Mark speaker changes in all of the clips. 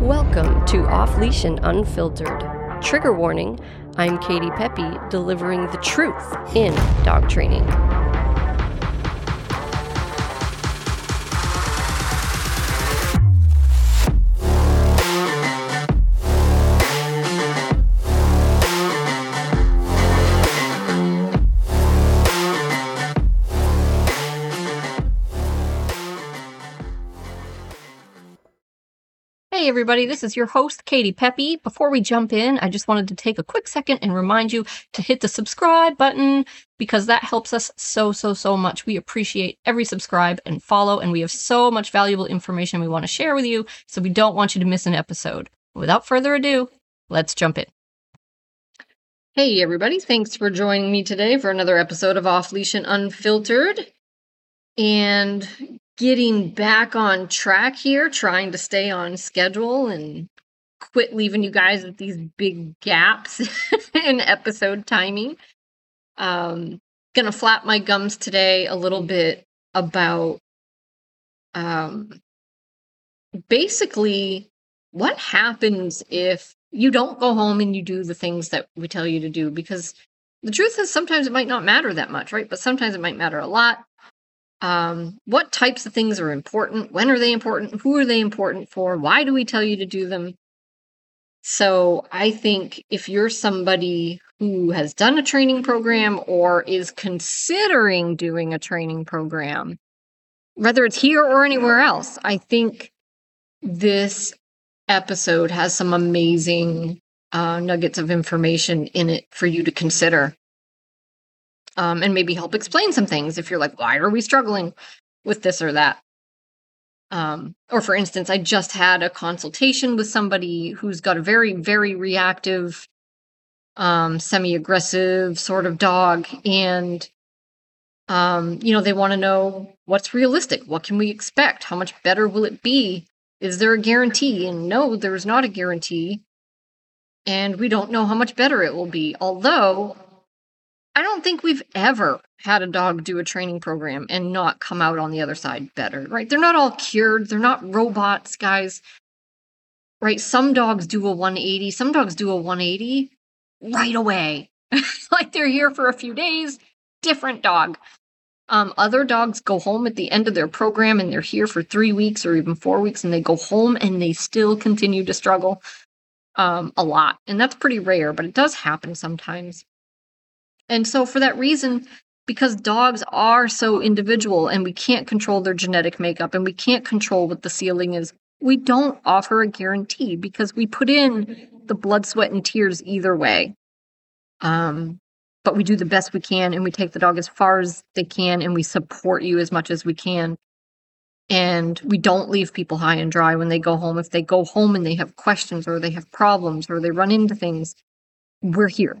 Speaker 1: Welcome to Off Leash and Unfiltered. Trigger warning, I'm Katie Pepe, delivering the truth in dog training. Hey everybody, this is your host, Katie Pepe. Before we jump in, I just wanted to take a quick second and remind you to hit the subscribe button because that helps us so much. We appreciate every subscribe and follow, and we have so much valuable information we want to share with you, so we don't want you to miss an episode. Without further ado, let's jump in. Hey everybody, thanks for joining me today for another episode of Off Leash and Unfiltered. And getting back on track here, trying to stay on schedule and quit leaving you guys with these big gaps in episode timing. Gonna flap my gums today a little bit about basically what happens if you don't go home and you do the things that we tell you to do, because the truth is sometimes it might not matter that much, right? But sometimes it might matter a lot. What types of things are important? When are they important? Who are they important for? Why do we tell you to do them? So I think if you're somebody who has done a training program or is considering doing a training program, whether it's here or anywhere else, I think this episode has some amazing nuggets of information in it for you to consider. And maybe help explain some things if you're like, why are we struggling with this or that? Or for instance, I just had a consultation with somebody who's got a very, very reactive, semi-aggressive sort of dog. And, they want to know what's realistic. What can we expect? How much better will it be? Is there a guarantee? And no, there's not a guarantee. And we don't know how much better it will be. Although I don't think we've ever had a dog do a training program and not come out on the other side better, right? They're not all cured. They're not robots, guys, right? Some dogs do a 180. Some dogs do a 180 right away. Like they're here for a few days, different dog. Other dogs go home at the end of their program and they're here for 3 weeks or even 4 weeks, and they go home and they still continue to struggle a lot. And that's pretty rare, but it does happen sometimes. And so for that reason, because dogs are so individual and we can't control their genetic makeup and we can't control what the ceiling is, we don't offer a guarantee because we put in the blood, sweat, and tears either way. But we do the best we can, and we take the dog as far as they can, and we support you as much as we can. And we don't leave people high and dry when they go home. If they go home and they have questions or they have problems or they run into things, we're here.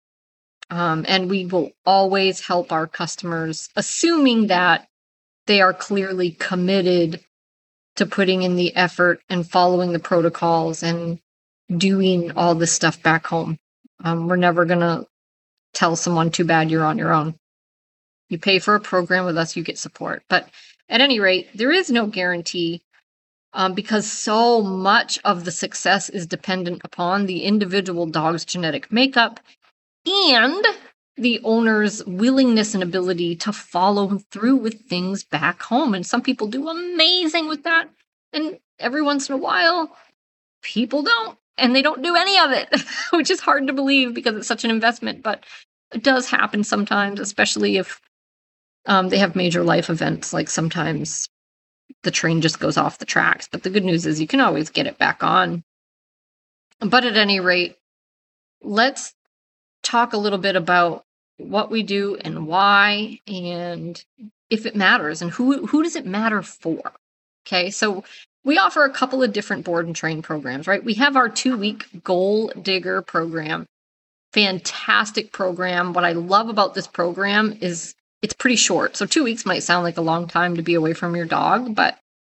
Speaker 1: And we will always help our customers, assuming that they are clearly committed to putting in the effort and following the protocols and doing all this stuff back home. We're never going to tell someone, too bad, you're on your own. You pay for a program with us, you get support. But at any rate, there is no guarantee because so much of the success is dependent upon the individual dog's genetic makeup and the owner's willingness and ability to follow through with things back home. And some people do amazing with that. And every once in a while, people don't. And they don't do any of it, which is hard to believe because it's such an investment. But it does happen sometimes, especially if they have major life events. Like sometimes the train just goes off the tracks. But the good news is you can always get it back on. But at any rate, let's talk a little bit about what we do and why, and if it matters, and who does it matter for. Okay, so we offer a couple of different board and train programs, right? We have our 2-week Goal Digger program. Fantastic program. What I love about this program is it's pretty short. So 2 weeks might sound like a long time to be away from your dog, but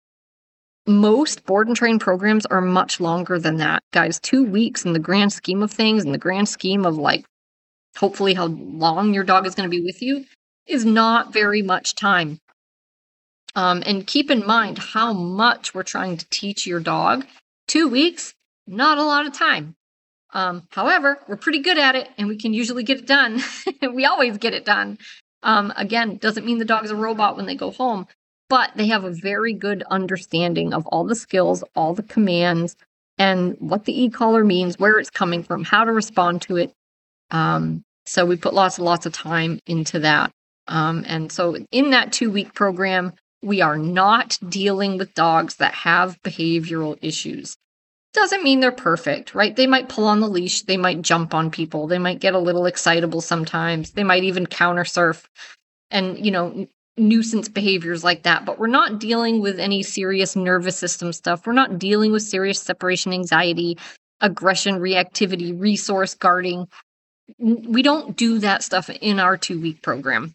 Speaker 1: most board and train programs are much longer than that. Guys, 2 weeks in the grand scheme of things, in the grand scheme of like hopefully how long your dog is going to be with you, is not very much time. And keep in mind how much we're trying to teach your dog 2 weeks, not a lot of time. However, we're pretty good at it and we can usually get it done. We always get it done. Again, doesn't mean the dog's a robot when they go home, but they have a very good understanding of all the skills, all the commands, and what the e-collar means, where it's coming from, how to respond to it. So we put lots and lots of time into that. And so in that 2-week program, we are not dealing with dogs that have behavioral issues. Doesn't mean they're perfect, right? They might pull on the leash. They might jump on people. They might get a little excitable sometimes. They might even counter surf and, nuisance behaviors like that. But we're not dealing with any serious nervous system stuff. We're not dealing with serious separation anxiety, aggression, reactivity, resource guarding. We don't do that stuff in our 2-week program.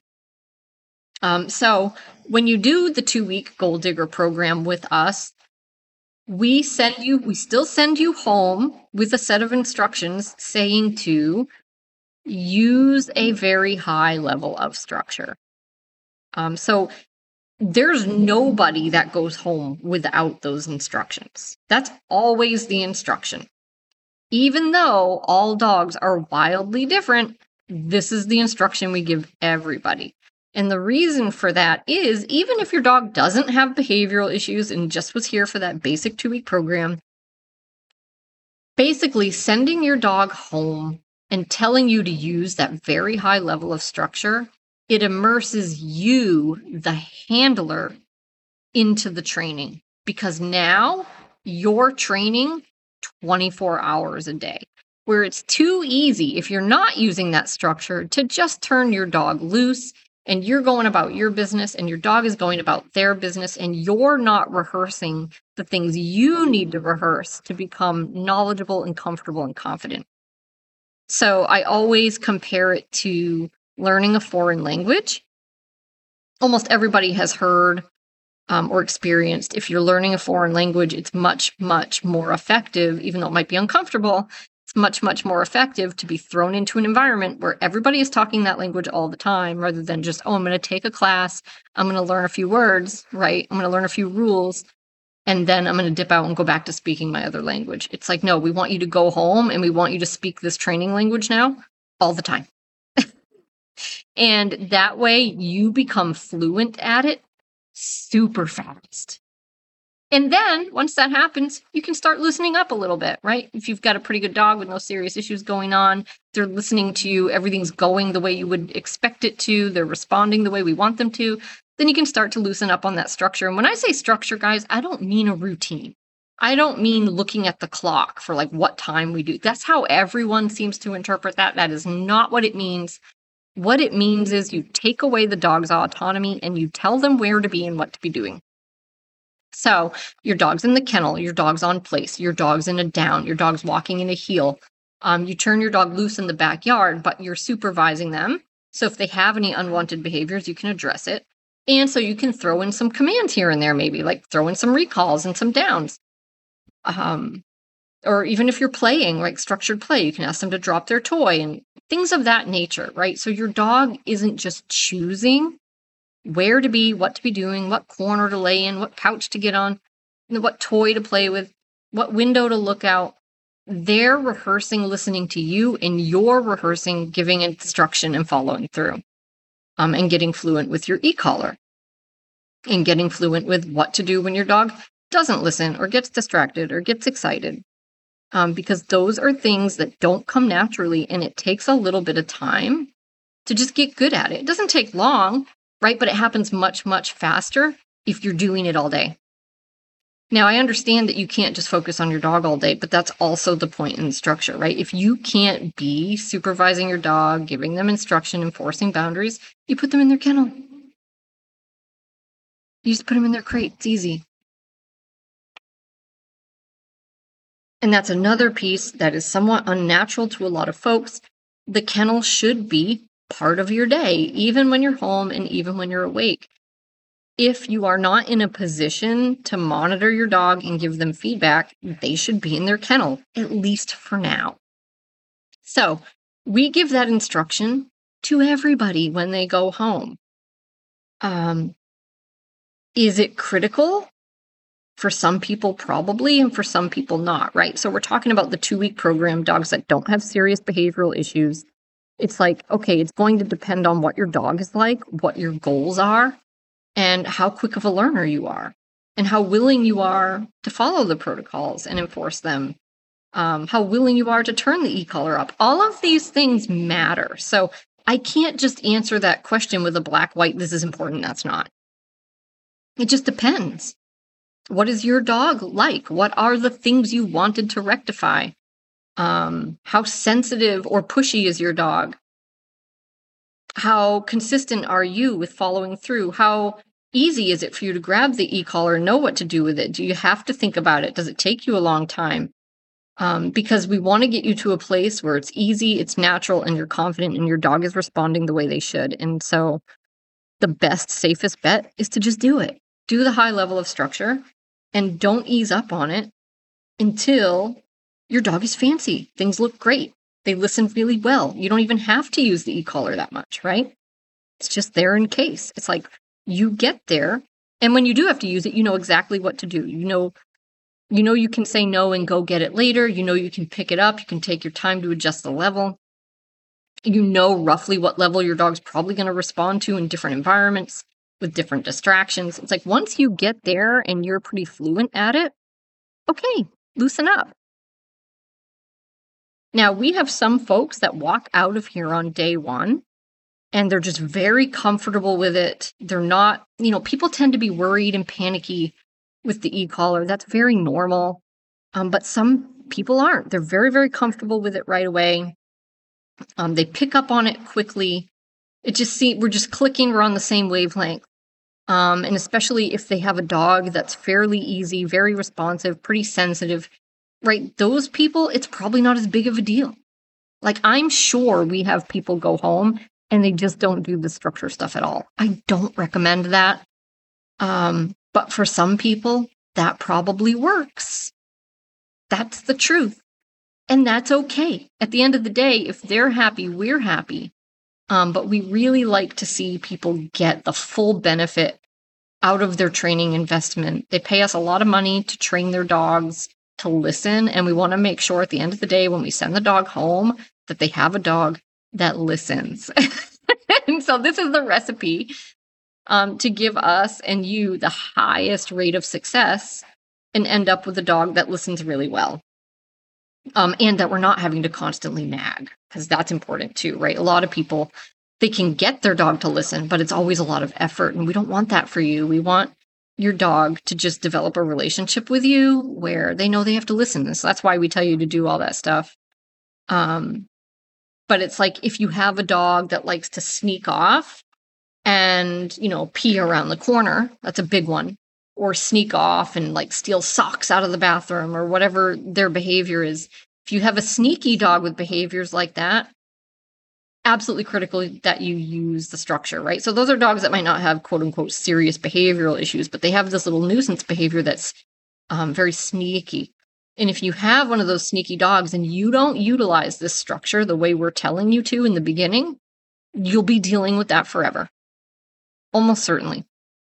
Speaker 1: So when you do the 2-week Goal Digger program with us, we still send you home with a set of instructions saying to use a very high level of structure. So there's nobody that goes home without those instructions. That's always the instruction. Even though all dogs are wildly different, this is the instruction we give everybody. And the reason for that is, even if your dog doesn't have behavioral issues and just was here for that basic 2-week program, basically sending your dog home and telling you to use that very high level of structure, it immerses you, the handler, into the training. Because now you're training 24 hours a day, where it's too easy, if you're not using that structure, to just turn your dog loose and you're going about your business and your dog is going about their business and you're not rehearsing the things you need to rehearse to become knowledgeable and comfortable and confident. So I always compare it to learning a foreign language. Almost everybody has heard or experienced, if you're learning a foreign language, it's much, much more effective, even though it might be uncomfortable. It's much, much more effective to be thrown into an environment where everybody is talking that language all the time, rather than just, I'm going to take a class, I'm going to learn a few words, right? I'm going to learn a few rules, and then I'm going to dip out and go back to speaking my other language. It's like, no, we want you to go home and we want you to speak this training language now all the time. And that way you become fluent at it super fast. And then once that happens, you can start loosening up a little bit, right? If you've got a pretty good dog with no serious issues going on, they're listening to you, everything's going the way you would expect it to, they're responding the way we want them to, then you can start to loosen up on that structure. And when I say structure, guys, I don't mean a routine. I don't mean looking at the clock for like what time we do. That's how everyone seems to interpret that. That is not what it means. What it means is you take away the dog's autonomy and you tell them where to be and what to be doing. So your dog's in the kennel, your dog's on place, your dog's in a down, your dog's walking in a heel. You turn your dog loose in the backyard, but you're supervising them. So if they have any unwanted behaviors, you can address it. And so you can throw in some commands here and there, maybe like throw in some recalls and some downs. Or even if you're playing, like structured play, you can ask them to drop their toy and things of that nature, right? So your dog isn't just choosing where to be, what to be doing, what corner to lay in, what couch to get on, what toy to play with, what window to look out. They're rehearsing listening to you, and you're rehearsing giving instruction and following through, and getting fluent with your e-collar, and getting fluent with what to do when your dog doesn't listen or gets distracted or gets excited. Because those are things that don't come naturally, and it takes a little bit of time to just get good at it. It doesn't take long, right? But it happens much, much faster if you're doing it all day. Now, I understand that you can't just focus on your dog all day, but that's also the point in the structure, right? If you can't be supervising your dog, giving them instruction, enforcing boundaries, you put them in their kennel. You just put them in their crate. It's easy. And that's another piece that is somewhat unnatural to a lot of folks. The kennel should be part of your day, even when you're home and even when you're awake. If you are not in a position to monitor your dog and give them feedback, they should be in their kennel, at least for now. So we give that instruction to everybody when they go home. Is it critical? For some people, probably, and for some people, not, right? So we're talking about the 2-week program, dogs that don't have serious behavioral issues. It's like, okay, it's going to depend on what your dog is like, what your goals are, and how quick of a learner you are, and how willing you are to follow the protocols and enforce them, how willing you are to turn the e-collar up. All of these things matter. So I can't just answer that question with a black, white, this is important, that's not. It just depends. What is your dog like? What are the things you wanted to rectify? How sensitive or pushy is your dog? How consistent are you with following through? How easy is it for you to grab the e-collar and know what to do with it? Do you have to think about it? Does it take you a long time? Because we want to get you to a place where it's easy, it's natural, and you're confident and your dog is responding the way they should. And so the best, safest bet is to just do it. Do the high level of structure and don't ease up on it until your dog is fancy. Things look great. They listen really well. You don't even have to use the e-collar that much, right? It's just there in case. It's like you get there, and when you do have to use it, you know exactly what to do. You know you can say no and go get it later. You know you can pick it up. You can take your time to adjust the level. You know roughly what level your dog's probably going to respond to in different environments with different distractions. It's like once you get there and you're pretty fluent at it, okay, loosen up. Now, we have some folks that walk out of here on day one and they're just very comfortable with it. They're not, people tend to be worried and panicky with the e-collar. That's very normal. But some people aren't. They're very, very comfortable with it right away. They pick up on it quickly. We're just clicking. We're on the same wavelength. And especially if they have a dog that's fairly easy, very responsive, pretty sensitive, right? Those people, it's probably not as big of a deal. Like, I'm sure we have people go home and they just don't do the structure stuff at all. I don't recommend that. But for some people, that probably works. That's the truth. And that's okay. At the end of the day, if they're happy, we're happy. But we really like to see people get the full benefit out of their training investment. They pay us a lot of money to train their dogs to listen. And we want to make sure at the end of the day, when we send the dog home, that they have a dog that listens. And so this is the recipe to give us and you the highest rate of success and end up with a dog that listens really well. And that we're not having to constantly nag, because that's important too, right? A lot of people, they can get their dog to listen, but it's always a lot of effort. And we don't want that for you. We want your dog to just develop a relationship with you where they know they have to listen. So that's why we tell you to do all that stuff. But it's like if you have a dog that likes to sneak off and, pee around the corner, that's a big one. Or sneak off and like steal socks out of the bathroom or whatever their behavior is. If you have a sneaky dog with behaviors like that, absolutely critical that you use the structure, right? So those are dogs that might not have quote unquote serious behavioral issues, but they have this little nuisance behavior that's very sneaky. And if you have one of those sneaky dogs and you don't utilize this structure the way we're telling you to in the beginning, you'll be dealing with that forever. Almost certainly.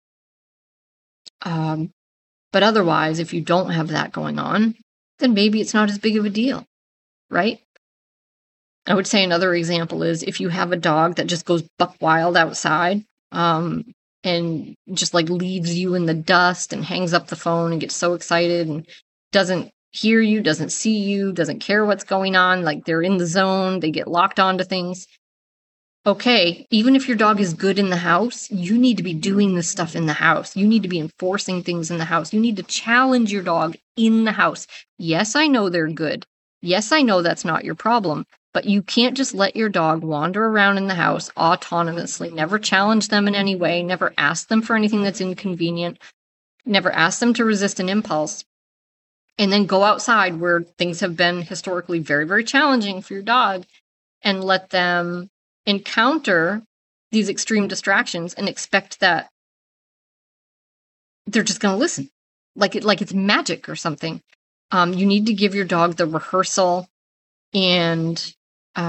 Speaker 1: But otherwise, if you don't have that going on, then maybe it's not as big of a deal, right? I would say another example is if you have a dog that just goes buck wild outside, and just like leaves you in the dust and hangs up the phone and gets so excited and doesn't hear you, doesn't see you, doesn't care what's going on, like they're in the zone, they get locked onto things. Okay, even if your dog is good in the house, you need to be doing this stuff in the house. You need to be enforcing things in the house. You need to challenge your dog in the house. Yes, I know they're good. Yes, I know that's not your problem. But you can't just let your dog wander around in the house autonomously. Never challenge them in any way. Never ask them for anything that's inconvenient. Never ask them to resist an impulse. And then go outside where things have been historically very, very challenging for your dog and let them encounter these extreme distractions and expect that they're just going to listen like it's magic or something. You need to give your dog the rehearsal and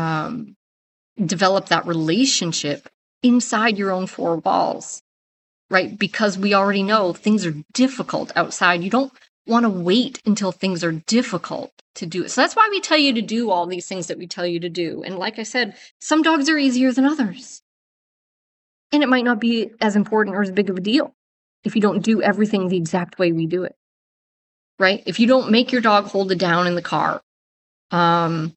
Speaker 1: develop that relationship inside your own four walls, right? Because we already know things are difficult outside. You don't want to wait until things are difficult to do it. So that's why we tell you to do all these things that we tell you to do. And like I said, some dogs are easier than others. And it might not be as important or as big of a deal if you don't do everything the exact way we do it, right? If you don't make your dog hold it down in the car, and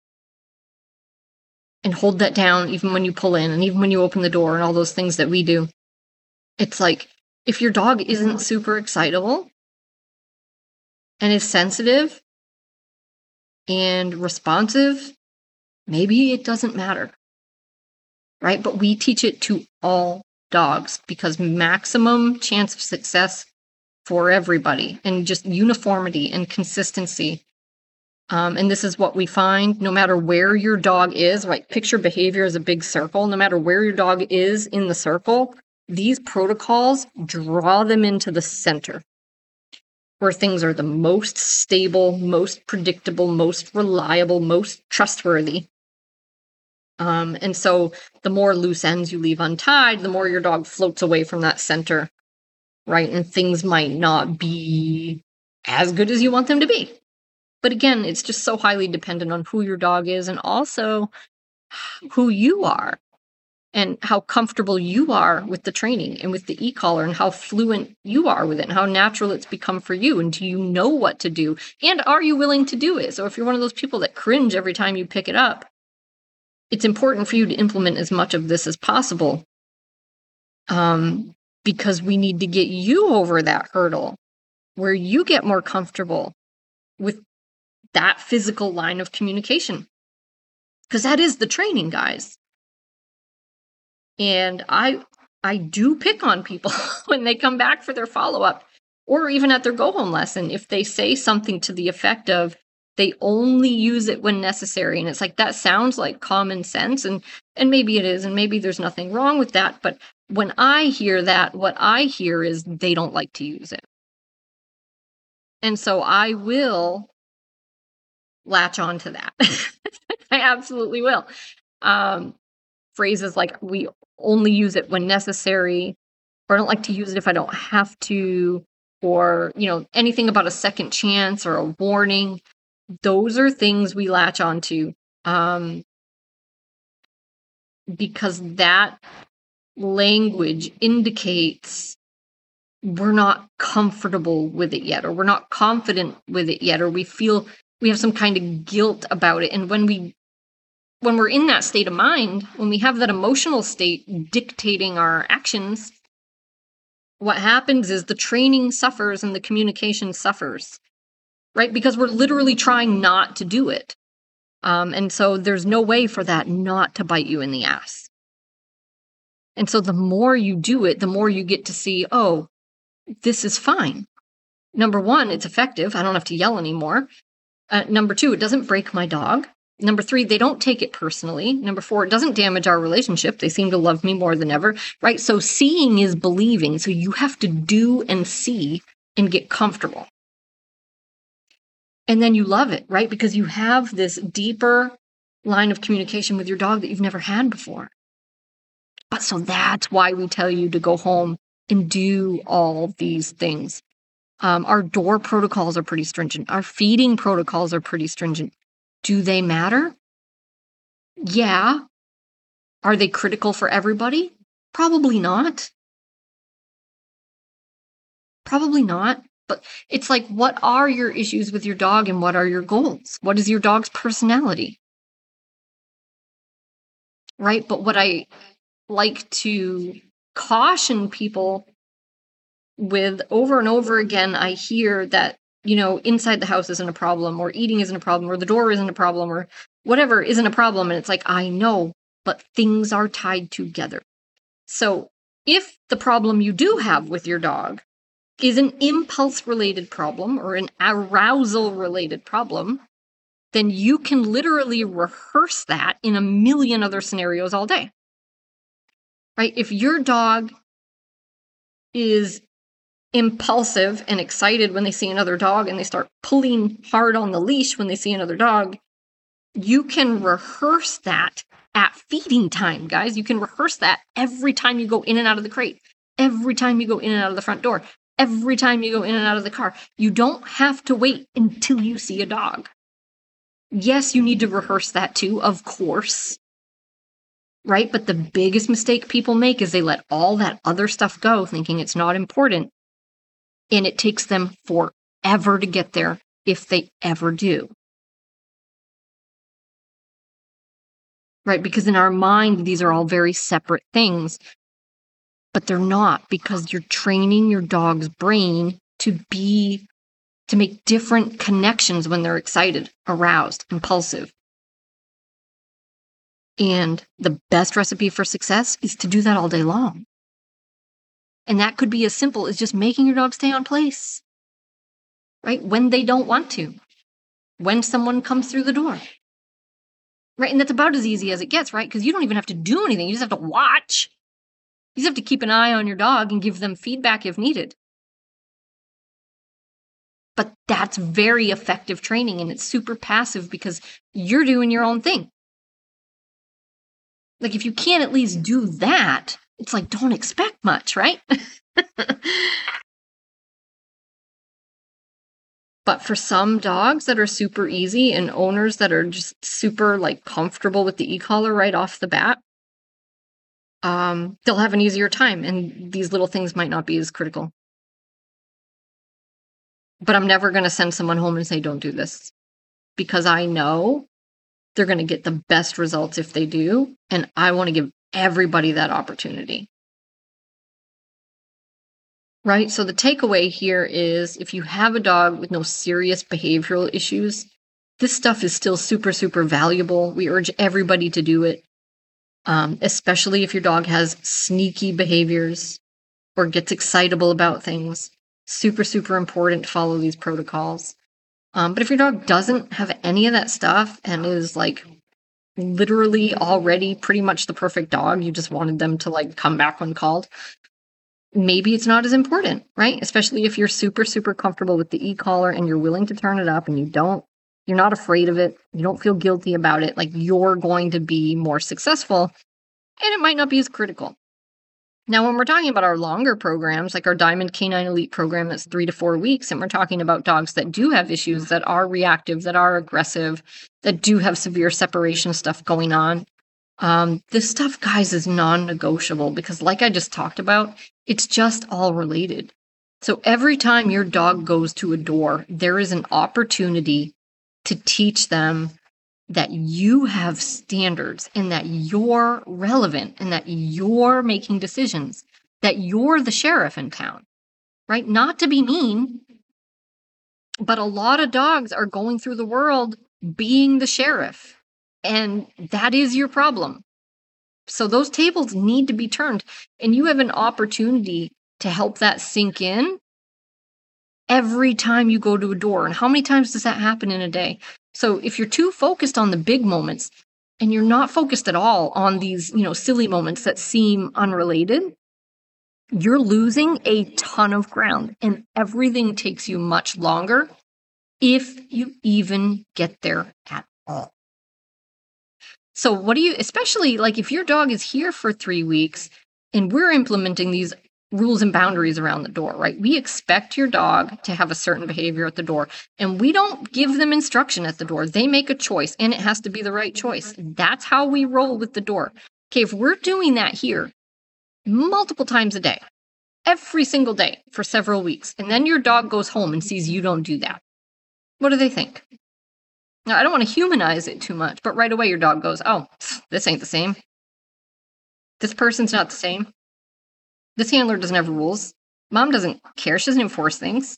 Speaker 1: hold that down even when you pull in and even when you open the door and all those things that we do, it's like, if your dog isn't super excitable and is sensitive and responsive, maybe it doesn't matter, right? But we teach it to all dogs because maximum chance of success for everybody and just uniformity and consistency. And this is what we find no matter where your dog is, right? Picture behavior as a big circle. No matter where your dog is in the circle, these protocols draw them into the center where things are the most stable, most predictable, most reliable, most trustworthy. And so the more loose ends you leave untied, the more your dog floats away from that center, right? And things might not be as good as you want them to be. But again, it's just so highly dependent on who your dog is and also who you are and how comfortable you are with the training and with the e-collar and how fluent you are with it and how natural it's become for you. And do you know what to do? And are you willing to do it? So if you're one of those people that cringe every time you pick it up, it's important for you to implement as much of this as possible, because we need to get you over that hurdle where you get more comfortable with that physical line of communication, because that is the training, guys. And I do pick on people when they come back for their follow-up or even at their go-home lesson if they say something to the effect of they only use it when necessary. And it's like, that sounds like common sense, and maybe it is, and maybe there's nothing wrong with that. But when I hear that, what I hear is they don't like to use it. And so I will latch on to that. I absolutely will. Phrases like, we only use it when necessary, or I don't like to use it if I don't have to, or, anything about a second chance or a warning. Those are things we latch onto, because that language indicates we're not comfortable with it yet, or we're not confident with it yet, or we feel we have some kind of guilt about it. And when we're in that state of mind, when we have that emotional state dictating our actions, what happens is the training suffers and the communication suffers, right? Because we're literally trying not to do it. And so there's no way for that not to bite you in the ass. And so the more you do it, the more you get to see, oh, this is fine. Number one, it's effective. I don't have to yell anymore. Number two, it doesn't break my dog. Number three, they don't take it personally. Number four, it doesn't damage our relationship. They seem to love me more than ever, right? So seeing is believing. So you have to do and see and get comfortable. And then you love it, right? Because you have this deeper line of communication with your dog that you've never had before. But so that's why we tell you to go home and do all these things. Our door protocols are pretty stringent. Our feeding protocols are pretty stringent. Do they matter? Yeah. Are they critical for everybody? Probably not. Probably not. But it's like, what are your issues with your dog and what are your goals? What is your dog's personality? Right? But what I like to caution people with over and over again, I hear that, inside the house isn't a problem, or eating isn't a problem, or the door isn't a problem, or whatever isn't a problem. And it's like, I know, but things are tied together. So if the problem you do have with your dog is an impulse-related problem or an arousal-related problem, then you can literally rehearse that in a million other scenarios all day. Right? If your dog is impulsive and excited when they see another dog and they start pulling hard on the leash when they see another dog, you can rehearse that at feeding time, guys. You can rehearse that every time you go in and out of the crate. every time you go in and out of the front door, every time you go in and out of the car. You don't have to wait until you see a dog. Yes, you need to rehearse that too, of course. Right? But the biggest mistake people make is they let all that other stuff go, thinking it's not important. And it takes them forever to get there, if they ever do. Right? Because in our mind, these are all very separate things. But they're not, because you're training your dog's brain to make different connections when they're excited, aroused, impulsive. And the best recipe for success is to do that all day long. And that could be as simple as just making your dog stay on place, right? When they don't want to, when someone comes through the door, right? And that's about as easy as it gets, right? Because you don't even have to do anything. You just have to watch. You just have to keep an eye on your dog and give them feedback if needed. But that's very effective training, and it's super passive because you're doing your own thing. Like, if you can't at least do that, it's like, don't expect much, right? But for some dogs that are super easy and owners that are just super comfortable with the e-collar right off the bat, they'll have an easier time, and these little things might not be as critical. But I'm never going to send someone home and say, don't do this, because I know they're going to get the best results if they do. And I want to give everybody that opportunity. Right? So the takeaway here is, if you have a dog with no serious behavioral issues, this stuff is still super, super valuable. We urge everybody to do it, especially if your dog has sneaky behaviors or gets excitable about things. Super, super important to follow these protocols. But if your dog doesn't have any of that stuff and is literally already pretty much the perfect dog, you just wanted them to come back when called, maybe it's not as important, right? Especially if you're super, super comfortable with the e-collar and you're willing to turn it up and you're not afraid of it, you don't feel guilty about it, you're going to be more successful, and it might not be as critical. Now, when we're talking about our longer programs, like our Diamond Canine Elite program that's 3 to 4 weeks, and we're talking about dogs that do have issues, that are reactive, that are aggressive, that do have severe separation stuff going on, this stuff, guys, is non-negotiable, because like I just talked about, it's just all related. So every time your dog goes to a door, there is an opportunity to teach them that you have standards and that you're relevant and that you're making decisions, that you're the sheriff in town, right? Not to be mean, but a lot of dogs are going through the world being the sheriff, and that is your problem. So those tables need to be turned, and you have an opportunity to help that sink in every time you go to a door. And how many times does that happen in a day? So if you're too focused on the big moments and you're not focused at all on these, silly moments that seem unrelated, you're losing a ton of ground, and everything takes you much longer if you even get there at all. So especially if your dog is here for 3 weeks and we're implementing these rules and boundaries around the door, right? We expect your dog to have a certain behavior at the door, and we don't give them instruction at the door. They make a choice, and it has to be the right choice. That's how we roll with the door. Okay, if we're doing that here multiple times a day, every single day for several weeks, and then your dog goes home and sees you don't do that, what do they think? Now, I don't want to humanize it too much, but right away your dog goes, oh, this ain't the same. This person's not the same. This handler doesn't have rules. Mom doesn't care. She doesn't enforce things.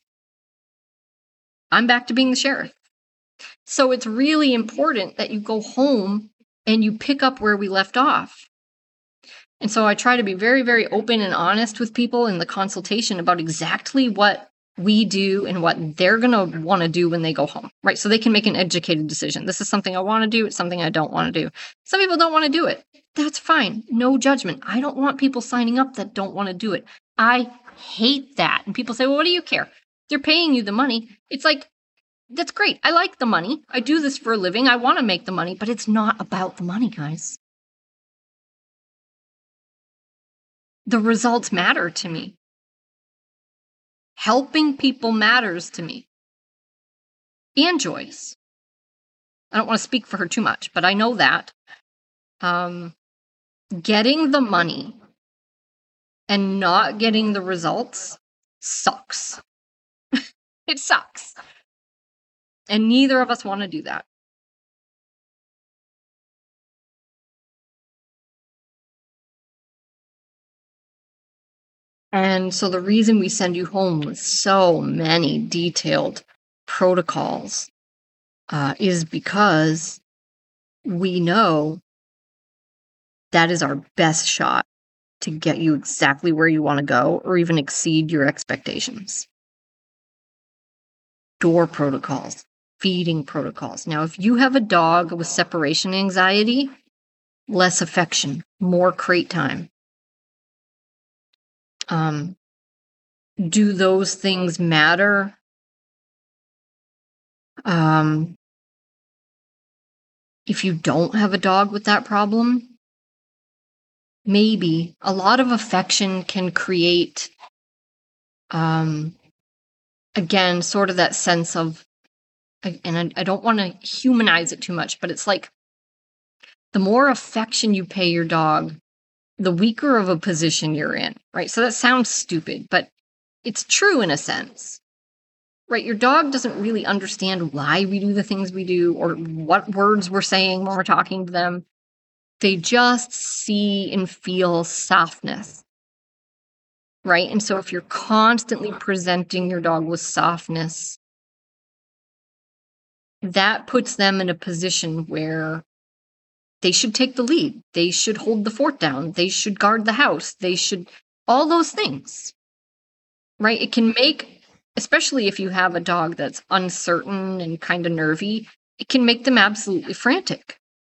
Speaker 1: I'm back to being the sheriff. So it's really important that you go home and you pick up where we left off. And so I try to be very, very open and honest with people in the consultation about exactly what we do and what they're going to want to do when they go home, right? So they can make an educated decision. This is something I want to do. It's something I don't want to do. Some people don't want to do it. That's fine. No judgment. I don't want people signing up that don't want to do it. I hate that. And people say, well, what do you care? They're paying you the money. It's that's great. I like the money. I do this for a living. I want to make the money, but it's not about the money, guys. The results matter to me. Helping people matters to me. And Joyce. I don't want to speak for her too much, but I know that. Getting the money and not getting the results sucks. It sucks. And neither of us want to do that. And so the reason we send you home with so many detailed protocols is because we know that is our best shot to get you exactly where you want to go or even exceed your expectations. Door protocols, feeding protocols. Now, if you have a dog with separation anxiety, less affection, more crate time. Do those things matter? If you don't have a dog with that problem, maybe. A lot of affection can create, again, sort of that sense of, and I don't want to humanize it too much, but it's like the more affection you pay your dog, the weaker of a position you're in, right? So that sounds stupid, but it's true in a sense. Right, your dog doesn't really understand why we do the things we do or what words we're saying when we're talking to them. They just see and feel softness, right? And so if you're constantly presenting your dog with softness, that puts them in a position where they should take the lead. They should hold the fort down. They should guard the house. They should, all those things, right? It can make, especially if you have a dog that's uncertain and kind of nervy, it can make them absolutely frantic.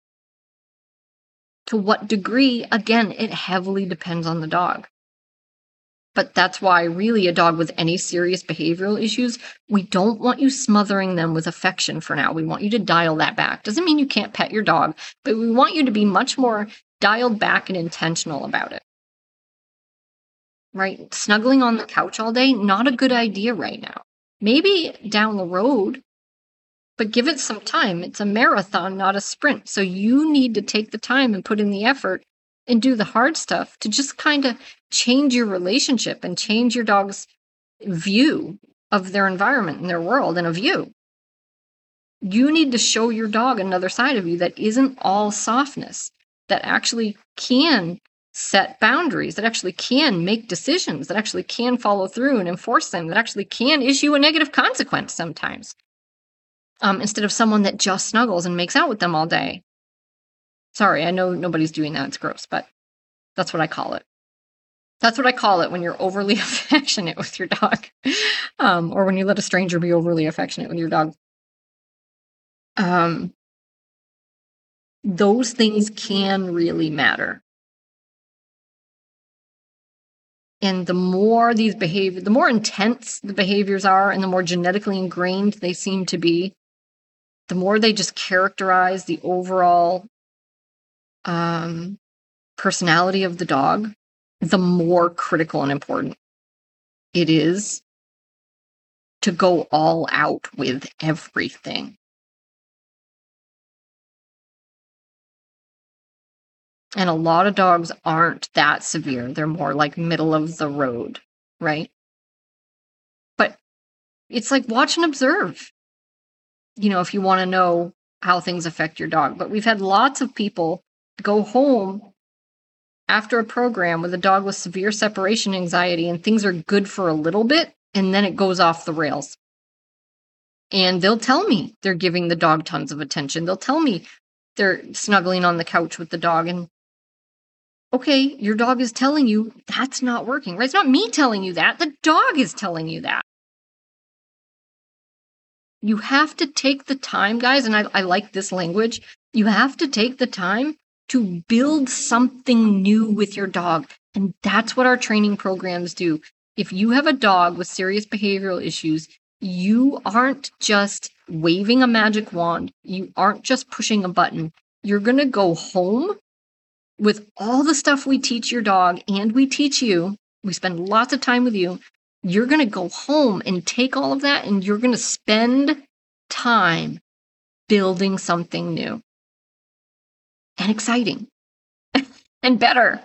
Speaker 1: To what degree? Again, it heavily depends on the dog. But that's why really a dog with any serious behavioral issues, we don't want you smothering them with affection for now. We want you to dial that back. Doesn't mean you can't pet your dog, but we want you to be much more dialed back and intentional about it. Right? Snuggling on the couch all day, not a good idea right now. Maybe down the road, but give it some time. It's a marathon, not a sprint. So you need to take the time and put in the effort and do the hard stuff to just kind of change your relationship and change your dog's view of their environment and their world and of you. You need to show your dog another side of you that isn't all softness, that actually can set boundaries, that actually can make decisions, that actually can follow through and enforce them, that actually can issue a negative consequence sometimes, instead of someone that just snuggles and makes out with them all day. Sorry, I know nobody's doing that. It's gross, but that's what I call it. That's what I call it when you're overly affectionate with your dog, or when you let a stranger be overly affectionate with your dog. Those things can really matter. And the more these behaviors, the more intense the behaviors are and the more genetically ingrained they seem to be, the more they just characterize the overall personality of the dog, the more critical and important it is to go all out with everything. And a lot of dogs aren't that severe. They're more like middle of the road, right? But it's like watch and observe, if you want to know how things affect your dog. But we've had lots of people go home after a program with a dog with severe separation anxiety and things are good for a little bit and then it goes off the rails. And they'll tell me they're giving the dog tons of attention. They'll tell me they're snuggling on the couch with the dog. And okay, your dog is telling you that's not working, right? It's not me telling you that. The dog is telling you that. You have to take the time, guys, and I like this language. You have to take the time to build something new with your dog. And that's what our training programs do. If you have a dog with serious behavioral issues, you aren't just waving a magic wand. You aren't just pushing a button. You're going to go home with all the stuff we teach your dog and we teach you, we spend lots of time with you, you're going to go home and take all of that and you're going to spend time building something new and exciting and better.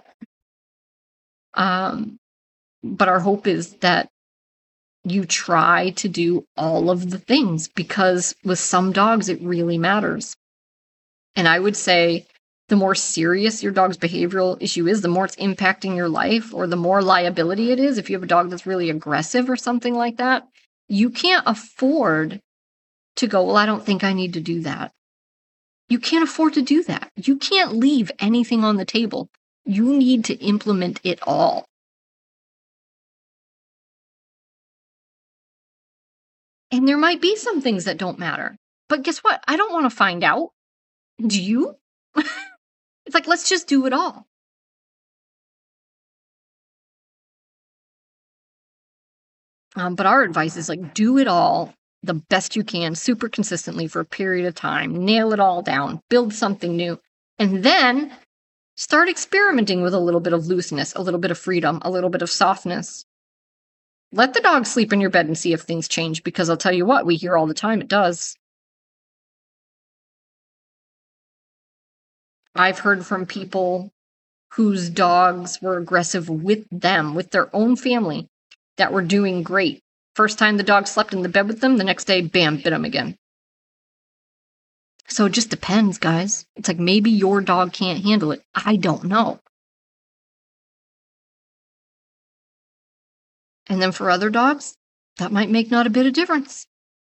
Speaker 1: But our hope is that you try to do all of the things, because with some dogs, it really matters. And I would say the more serious your dog's behavioral issue is, the more it's impacting your life, or the more liability it is. If you have a dog that's really aggressive or something like that, you can't afford to go, well, I don't think I need to do that. You can't afford to do that. You can't leave anything on the table. You need to implement it all. And there might be some things that don't matter. But guess what? I don't want to find out. Do you? It's like, let's just do it all. But our advice is like, do it all the best you can, super consistently for a period of time, nail it all down, build something new, and then start experimenting with a little bit of looseness, a little bit of freedom, a little bit of softness. Let the dog sleep in your bed and see if things change, because I'll tell you what, we hear all the time it does. I've heard from people whose dogs were aggressive with them, with their own family, that were doing great. First time the dog slept in the bed with them, the next day, bam, bit them again. So it just depends, guys. It's like, maybe your dog can't handle it. I don't know. And then for other dogs, that might make not a bit of difference.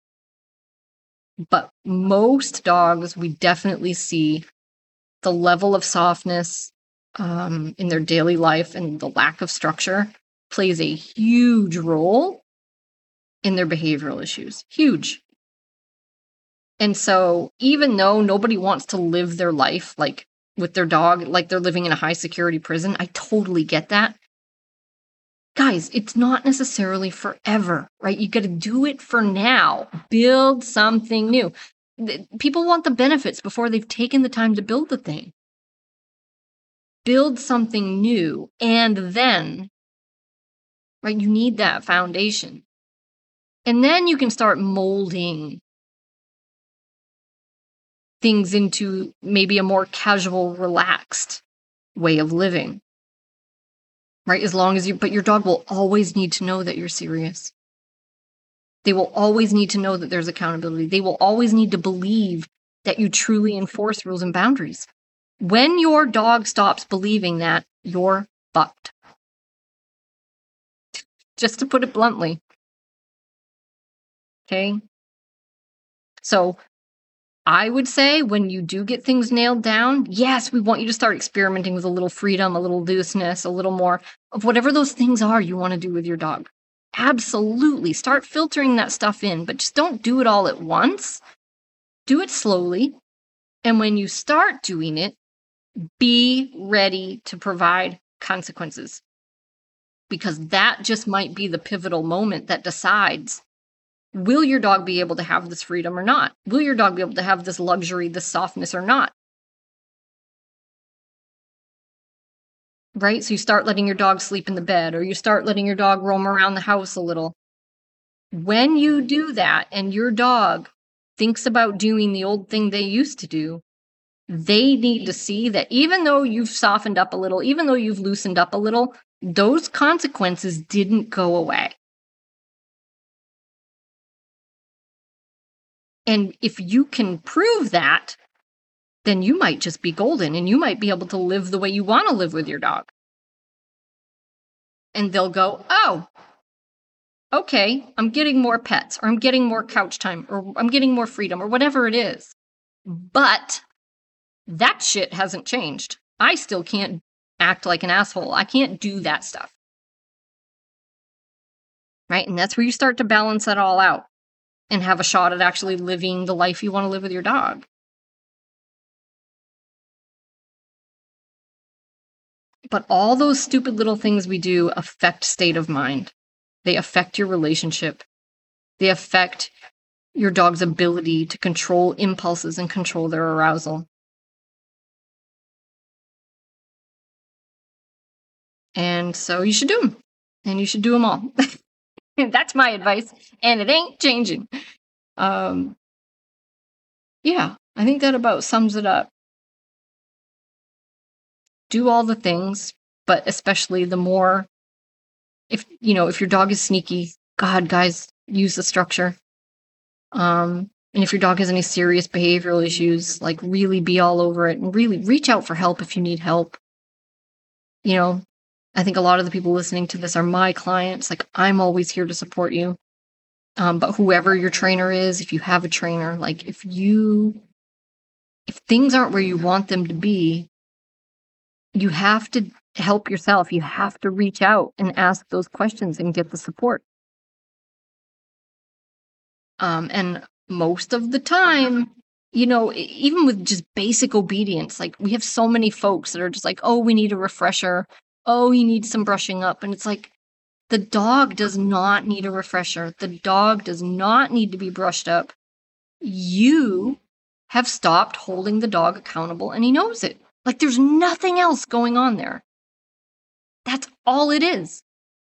Speaker 1: But most dogs, we definitely see the level of softness in their daily life and the lack of structure plays a huge role in their behavioral issues. Huge. And so even though nobody wants to live their life like with their dog, like they're living in a high security prison, I totally get that. Guys, it's not necessarily forever, right? You got to do it for now. Build something new. People want the benefits before they've taken the time to build the thing. Build something new, and then, right, you need that foundation. And then you can start molding things into maybe a more casual, relaxed way of living. Right? As long as but your dog will always need to know that you're serious. They will always need to know that there's accountability. They will always need to believe that you truly enforce rules and boundaries. When your dog stops believing that, you're fucked. Just to put it bluntly. Okay? So I would say when you do get things nailed down, yes, we want you to start experimenting with a little freedom, a little looseness, a little more of whatever those things are you want to do with your dog. Absolutely. Start filtering that stuff in, but just don't do it all at once. Do it slowly. And when you start doing it, be ready to provide consequences. Because that just might be the pivotal moment that decides, will your dog be able to have this freedom or not? Will your dog be able to have this luxury, this softness or not? Right? So you start letting your dog sleep in the bed, or you start letting your dog roam around the house a little. When you do that and your dog thinks about doing the old thing they used to do, they need to see that even though you've softened up a little, even though you've loosened up a little, those consequences didn't go away. And if you can prove that, then you might just be golden and you might be able to live the way you want to live with your dog. And they'll go, oh, okay, I'm getting more pets, or I'm getting more couch time, or I'm getting more freedom, or whatever it is. But that shit hasn't changed. I still can't act like an asshole. I can't do that stuff. Right? And that's where you start to balance that all out and have a shot at actually living the life you want to live with your dog. But all those stupid little things we do affect state of mind. They affect your relationship. They affect your dog's ability to control impulses and control their arousal. And so you should do them. And you should do them all. That's my advice. And it ain't changing. Yeah, I think that about sums it up. Do all the things, but especially the more, if your dog is sneaky, God, guys, use the structure. And if your dog has any serious behavioral issues, like really be all over it and really reach out for help if you need help. I think a lot of the people listening to this are my clients. Like, I'm always here to support you. But whoever your trainer is, if you have a trainer, like if things aren't where you want them to be, you have to help yourself. You have to reach out and ask those questions and get the support. And most of the time, even with just basic obedience, like we have so many folks that are just like, oh, we need a refresher. Oh, you need some brushing up. And it's like, the dog does not need a refresher. The dog does not need to be brushed up. You have stopped holding the dog accountable, and he knows it. Like, there's nothing else going on there. That's all it is.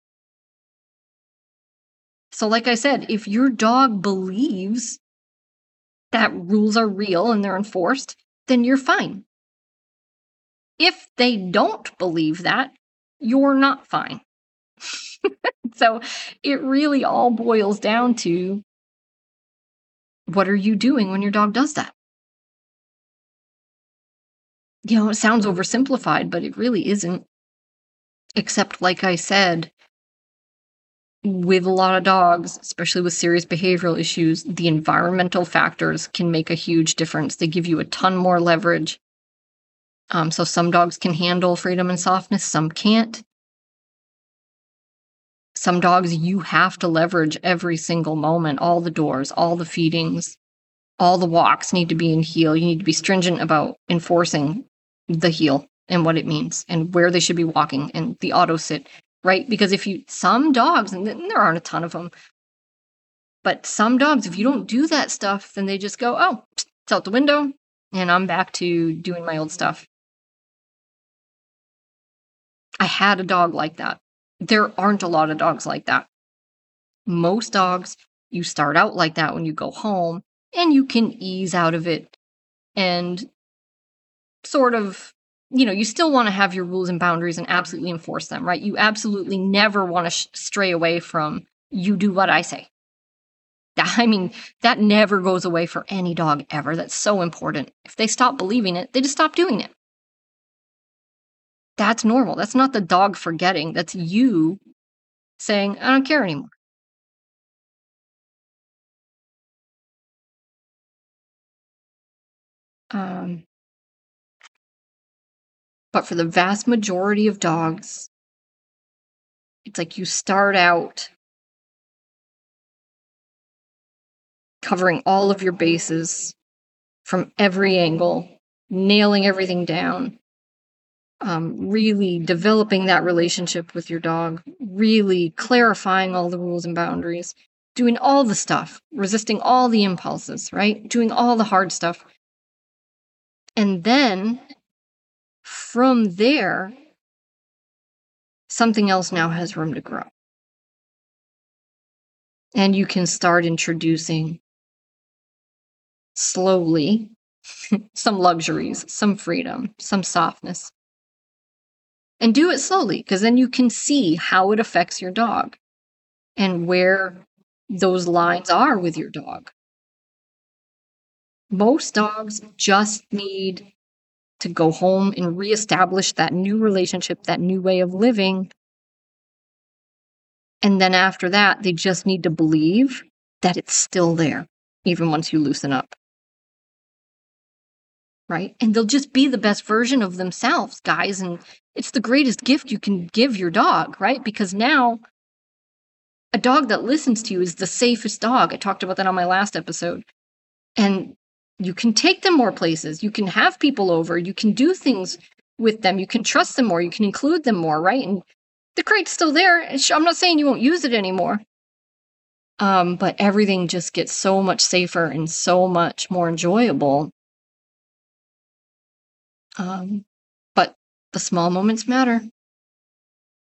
Speaker 1: So like I said, if your dog believes that rules are real and they're enforced, then you're fine. If they don't believe that, you're not fine. So it really all boils down to, what are you doing when your dog does that? It sounds oversimplified, but it really isn't. Except, like I said, with a lot of dogs, especially with serious behavioral issues, the environmental factors can make a huge difference. They give you a ton more leverage. So some dogs can handle freedom and softness, some can't. Some dogs, you have to leverage every single moment, all the doors, all the feedings, all the walks need to be in heel. You need to be stringent about enforcing the heel and what it means and where they should be walking and the auto sit, right? Because some dogs, and there aren't a ton of them, but some dogs, if you don't do that stuff, then they just go, oh, it's out the window and I'm back to doing my old stuff. I had a dog like that. There aren't a lot of dogs like that. Most dogs, you start out like that when you go home, and you can ease out of it and sort of, you still want to have your rules and boundaries and absolutely enforce them, right? You absolutely never want to stray away from, you do what I say. That never goes away for any dog ever. That's so important. If they stop believing it, they just stop doing it. That's normal. That's not the dog forgetting. That's you saying, I don't care anymore. But for the vast majority of dogs, it's like you start out covering all of your bases from every angle, nailing everything down, really developing that relationship with your dog, really clarifying all the rules and boundaries, doing all the stuff, resisting all the impulses, right? Doing all the hard stuff. And then from there, something else now has room to grow. And you can start introducing slowly some luxuries, some freedom, some softness. And do it slowly, because then you can see how it affects your dog and where those lines are with your dog. Most dogs just need to go home and reestablish that new relationship, that new way of living. And then after that, they just need to believe that it's still there, even once you loosen up. Right? And they'll just be the best version of themselves, guys. And it's the greatest gift you can give your dog, right? Because now a dog that listens to you is the safest dog. I talked about that on my last episode. And you can take them more places. You can have people over. You can do things with them. You can trust them more. You can include them more, right? And the crate's still there. I'm not saying you won't use it anymore. But everything just gets so much safer and so much more enjoyable. But the small moments matter.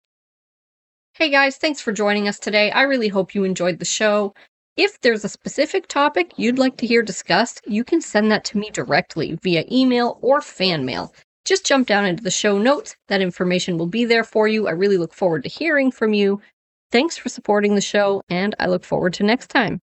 Speaker 1: Hey guys, thanks for joining us today. I really hope you enjoyed the show. If there's a specific topic you'd like to hear discussed, you can send that to me directly via email or fan mail. Just jump down into the show notes. That information will be there for you. I really look forward to hearing from you. Thanks for supporting the show, and I look forward to next time.